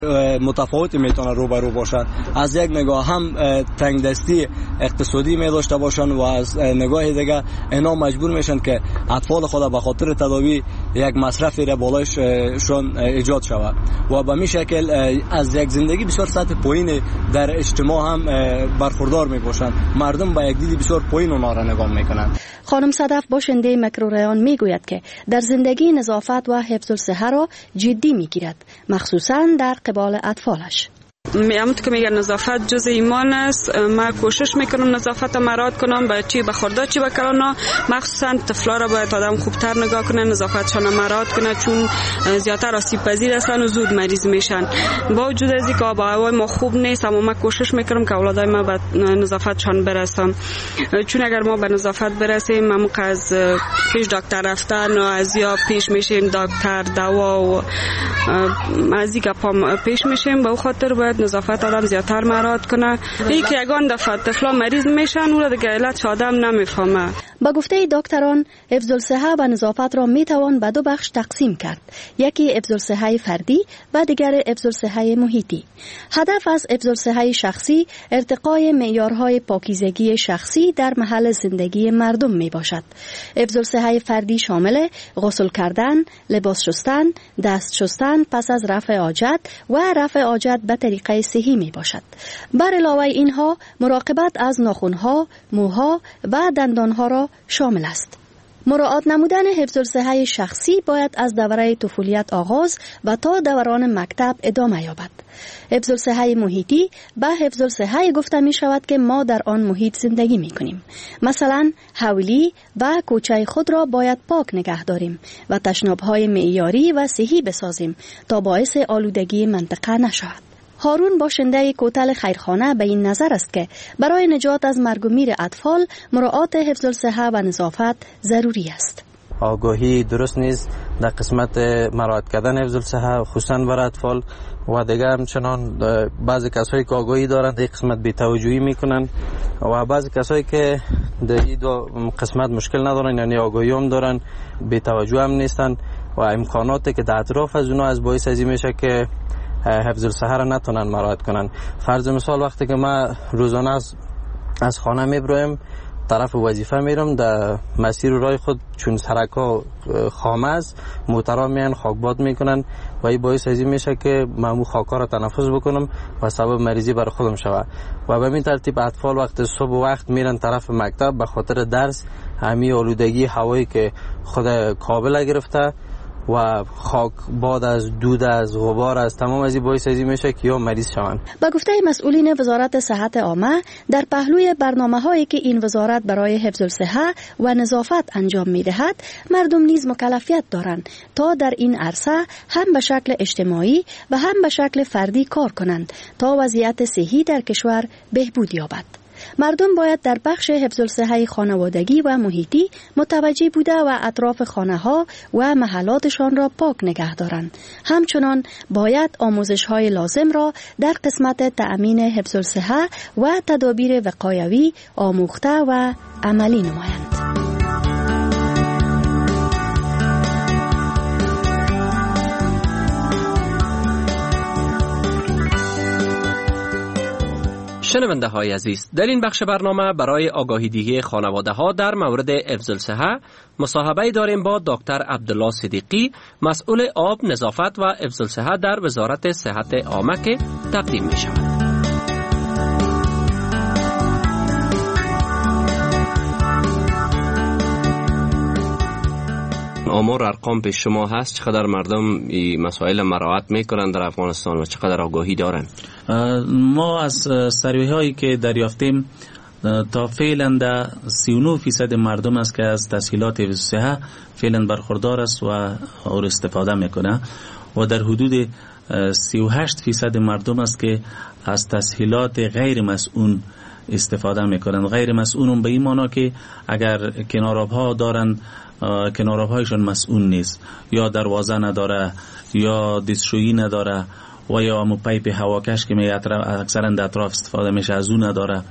متفاوتی میتونه روبرو باشن. از یک نگاه هم تنگ دستی اقتصادی می داشته باشن و از نگاه دیگه اینا مجبور میشن که اطفال خود به خاطر تداوی یک مصرفی را بالایشون ایجاد شود و به می شکل از یک زندگی بسیار سطح پایین در اجتماع هم برخوردار می باشن. مردم با یک دید بسیار پایین اونا را نگاه میکنن. خانم صدف باشنده مکروریان میگوید که در زندگی نظافت و حفظ الصحه را جدی میگیرد، مخصوصا در قبال اطفالش. همون که میگن نظافت جز ایمان است. من کوشش میکنم نظافت را مراعات کنم، با چی به خورده چی به کلانا، مخصوصا طفلا را باید آدم خوبتر نگاه کنه، نظافتشان را مراعات کنه، چون زیادتر آسیب پذیر هستن و زود مریض میشن. با وجود از اینکه آب و هوای ما خوب نیست، اما من کوشش میکنم که اولادای ما به نظافتشان برسم، چون اگر ما به نظافت برسیم ما از پیش دکتر رفتن و از یا پیش میشیم دکتر دوا و از اینکه پیش میشیم. به خاطر باید نظافت آدم زیادتر مراعات کنه. این که یگان دفعه طفلا مریض میشن اون را دیگه علت آدم نمیفهمه. با گفته دکتران حفظ الصحه و نظافت را میتوان به دو بخش تقسیم کرد، یکی حفظ الصحه فردی و دیگر حفظ الصحه محیطی. هدف از حفظ الصحه شخصی ارتقای معیارهای پاکیزگی شخصی در محل زندگی مردم می باشد. حفظ الصحه فردی شامل غسل کردن، لباس شستن، دست شستن پس از رفع حاجت و رفع حاجت به طریقه صحی می باشد. بر علاوه اینها مراقبت از ناخنها، موها و دندانها را شامل است. مراعات نمودن حفظ الصحه شخصی باید از دوره طفولیت آغاز و تا دوران مکتب ادامه یابد. حفظ الصحه محیطی به حفظ الصحه گفته می شود که ما در آن محیط زندگی می کنیم. مثلا حویلی و کوچه خود را باید پاک نگه داریم و تشناب‌های معیاری و صحی بسازیم تا باعث آلودگی منطقه نشود. هارون باشنده کوتل خیرخانه به این نظر است که برای نجات از مرگ و میر اطفال مراعات حفظ الصحه و نظافت ضروری است. آگاهی درست نیست در قسمت مراعات کردن حفظ الصحه خصوصا برای اطفال و دیگه همچنان بعضی کسایی که آگاهی دارند این قسمت بی‌توجهی میکنن و بعضی کسایی که در این دو قسمت مشکل ندارن یعنی آگاهی هم دارن بی‌توجه هم نیستن و امکاناتی که در اطراف از اونها از باعث ازی میشه که حفظ الصحه را نتونن مراعات کنن. فرض مثال وقتی که ما روزانه از خانه میبرویم طرف وظیفه میرم در مسیر راه خود چون سرکا خامه است موترها میان خاکباد میکنن و این باعث ازی میشه که من خاکا را تنفس بکنم و سبب مریضی برای خودم شود و به این ترتیب اطفال وقت صبح وقت میرن طرف مکتب به خاطر درس همین آلودگی هوایی که خود کابل گرفته و خاک باد از دود از غبار از تمام از این باعث ازی میشه که یا مریض شوند. با گفته مسئولین وزارت صحت عامه در پهلوی برنامه‌هایی که این وزارت برای حفظ الصحه و نظافت انجام می‌دهد مردم نیز مکلفیت دارند تا در این عرصه هم به شکل اجتماعی و هم به شکل فردی کار کنند تا وضعیت صحی در کشور بهبود یابد. مردم باید در بخش حفظ الصحه خانوادگی و محیطی متوجه بوده و اطراف خانه ها و محلاتشان را پاک نگه دارند. همچنان باید آموزش های لازم را در قسمت تأمین حفظ الصحه و تدابیر وقایوی آموخته و عملی نمایند. شنونده های عزیز، در این بخش برنامه برای آگاهی دهی خانواده ها در مورد حفظ الصحه مصاحبه داریم با دکتر عبدالله صدیقی، مسئول آب، نظافت و حفظ الصحه در وزارت صحت عامه که تقدیم می شود. آمار ارقام پیش شما هست، چقدر مردم این مسائل مراعات میکنن در افغانستان و چقدر آگاهی دارن؟ ما از سروی هایی که دریافتیم تا فعلا در 39% مردم است که از تسهیلات حفظ الصحه فعلا برخوردار است و اور استفاده میکنه و در حدود 38% مردم است که از تسهیلات غیر مسئول استفاده میکنن. غیر مسئول به این معنی که اگر کناراب‌ها دارن کناراب‌هایشون مسئول نیست یا دروازه نداره یا دستشویی نداره و یا پیپ هواکش که اکثرا در اطراف استفاده میشه از اون نداره.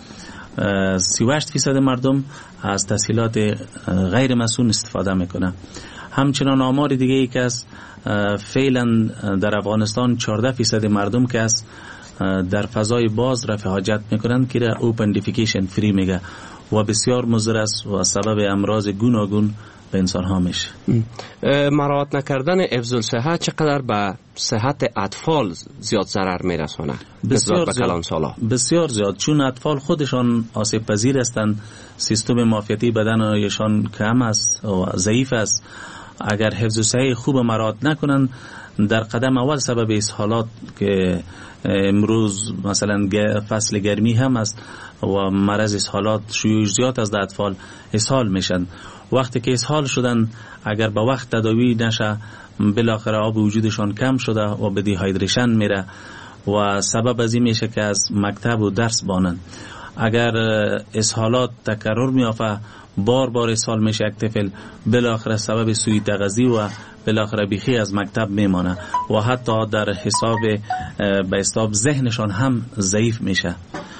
38% مردم از تسهیلات غیر مسئول استفاده میکنه. همچنان آمار دیگه ای که است، فعلا در افغانستان 14% مردم که است در فضای باز رفع حاجت میکنند که را اوپن دیفیکیشن فری میگه و بسیار مضر است و سبب امراض گوناگون به انسان ها میشه. مراعات نکردن حفظ الصحه چقدر به صحت اطفال زیاد ضرر میرسونه نسبت به کلانسالا؟ بسیار زیاد، چون اطفال خودشان آسیب پذیر هستند، سیستم معافیتی بدنشان کم است و ضعیف است. اگر حفظ الصحه خوب مراعات نکنند در قدم اول سبب اسهالات که امروز مثلا فصل گرمی هم است و مرض اسهالات شیوع زیاد از اطفال اسهال میشن. وقتی که اسهال شدن اگر با وقت تداوی نشه بالاخره آب وجودشان کم شده و به دیهایدریشن میره و سبب از این میشه که از مکتب و درس بانن. اگر اسهالات تکرر میافه بار بار اسهال میشه یک طفل، بالاخره سبب سوء تغذیه و بالاخره بیخی از مکتب میمانه و حتی در حساب به حساب ذهنشان هم ضعیف میشه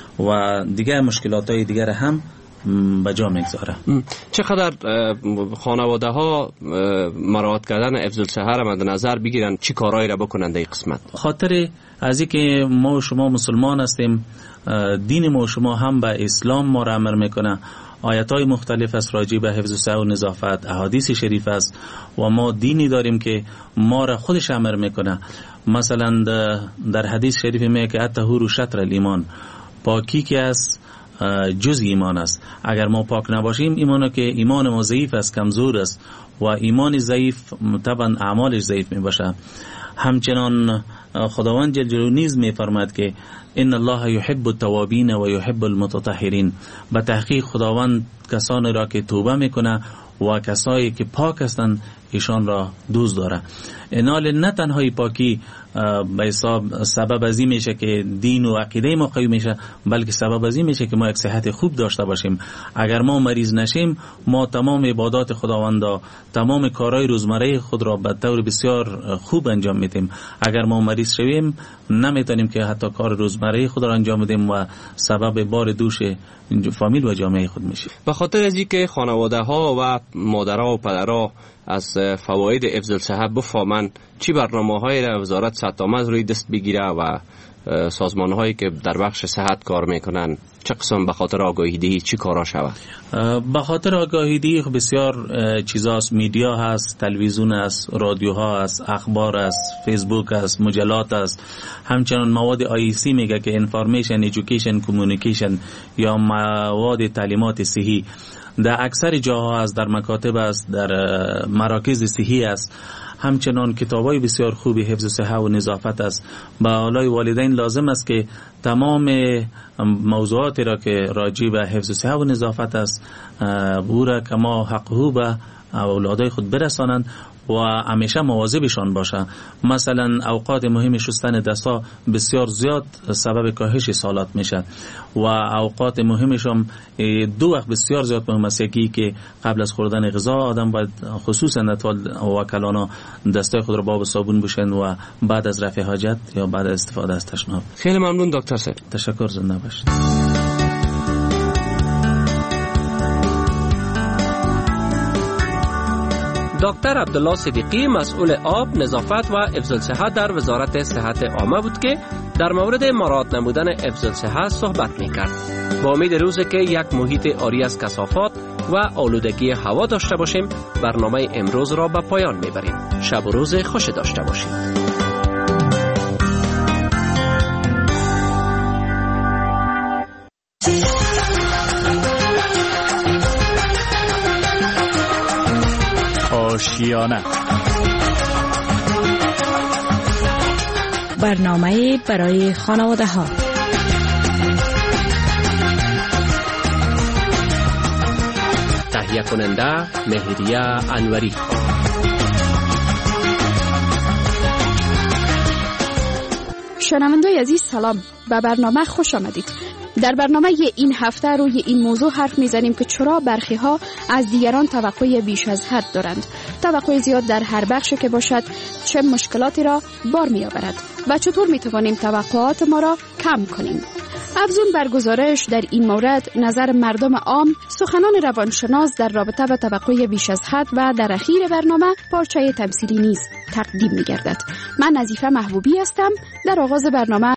و دیگه مشکلات های دیگر هم به جا میگذاره. چقدر خانواده ها مراعات کردن حفظ الصحه را مد نظر بگیرن، چی کارهایی را بکنن در این قسمت؟ خاطر از اینکه ما و شما مسلمان هستیم، دین ما و شما هم به اسلام ما را امر میکنه، آیات‌های مختلف است راجع به حفظ الصحه و نظافت، احادیث شریف است و ما دینی داریم که ما را خودش امر میکنه. مثلا در حدیث شریف میگه که الطهور شطر الایمان، پاکی که است جز ایمان است. اگر ما پاک نباشیم ایمان ما ضعیف است، کمزور است و ایمان ضعیف طبعا اعمالش ضعیف میباشه. همچنان خداوند جل جلاله نیز میفرماید که ان الله یحب التوابین و یحب المتطهرین، به تحقیق خداوند کسانی را که توبه میکنه و کسایی که پاک هستند ایشان را دوست داره. اینال نه تنهای پاکی به حساب سبب از این میشه که دین و عقیده ما قوی میشه، بلکه سبب از این میشه که ما یک صحت خوب داشته باشیم. اگر ما مریض نشیم ما تمام عبادات خداوند، تمام کارهای روزمره خود را به طور بسیار خوب انجام میدیم. اگر ما مریض شویم نمیتونیم که حتی کار روزمره خود را انجام بدیم و سبب بار دوش فامیل و جامعه خود میشه. به خاطر از اینکه خانواده ها و مادرها و پدرها از فواید حفظ الصحه بفهمن، چی برنامه‌هایی را وزارت صحت عامه روی دست بگیره و سازمان‌هایی که در بخش صحت کار میکنن چه قسم به خاطر آگاهی دهی چی کارا شود؟ به خاطر آگاهی دهی بسیار چیزاست، میدیا هست، تلویزیون هست، رادیوها هست، اخبار هست، فیسبوک هست، مجلات هست. همچنان مواد IEC میگه که انفارمیشن ایژوکیشن کمیونیکیشن یا مواد تعلیمات صحی در اکثر جاها است، در مکاتب است، در مراکز صحی است. همچنان کتابای بسیار خوبی حفظ صحه و نظافت است. به اولای والدین لازم است که تمام موضوعاتی را که راجع به حفظ صحه و نظافت است او را که ما حقه به اولادای خود برسانند و همیشه مواظبشان باشه. مثلا اوقات مهم شستن دستا بسیار زیاد سبب کاهش اسهالات میشه و اوقات مهمش هم دو وقت بسیار زیاد مهم است. یکی که قبل از خوردن غذا آدم باید خصوصا اطفال و کلانا دستای خود را با آب و صابون بشن و بعد از رفع حاجت یا بعد از استفاده از تشناب. خیلی ممنون دکتر صاحب. تشکر، زنده باشید. دکتر عبدالله صدیقی مسئول آب، نظافت و حفظ الصحه در وزارت صحت عامه بود که در مورد مراعات نمودن حفظ الصحه صحبت می‌کرد. با امید روزی که یک محیط عاری از کثافات و آلودگی هوا داشته باشیم، برنامه امروز را به پایان می‌بریم. شب و روز خوش داشته باشید. آشیانه، برنامه برای خانواده ها. تهیه کننده مهریه انوری. شنوندگان عزیز سلام، به برنامه خوش آمدید. در برنامه این هفته روی این موضوع حرف میزنیم که چرا برخی ها از دیگران توقع بیش از حد دارند. توقع زیاد در هر بخشی که باشد چه مشکلاتی را بار می آورد و چطور می توانیم توقعات ما را کم کنیم. افزون بر گزارش در این مورد نظر مردم عام، سخنان روانشناس در رابطه با توقع بیش از حد و در اخیر برنامه پارچه تمثیلی نیز تقدیم می گردد. من نظیفه محبوبی هستم. در آغاز برنامه